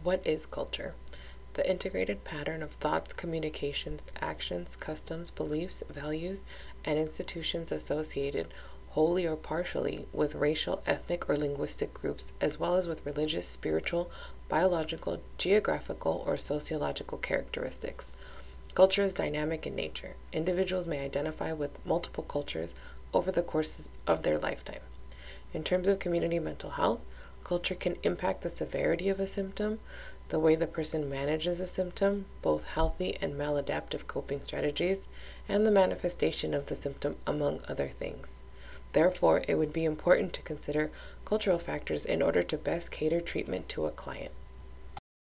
What is culture? The integrated pattern of thoughts, communications, actions, customs, beliefs, values, and institutions associated, wholly or partially, with racial, ethnic, or linguistic groups, as well as with religious, spiritual, biological, geographical, or sociological characteristics. Culture is dynamic in nature. Individuals may identify with multiple cultures over the course of their lifetime. In terms of community mental health, culture can impact the severity of a symptom, the way the person manages a symptom, both healthy and maladaptive coping strategies, and the manifestation of the symptom, among other things. Therefore, it would be important to consider cultural factors in order to best cater treatment to a client.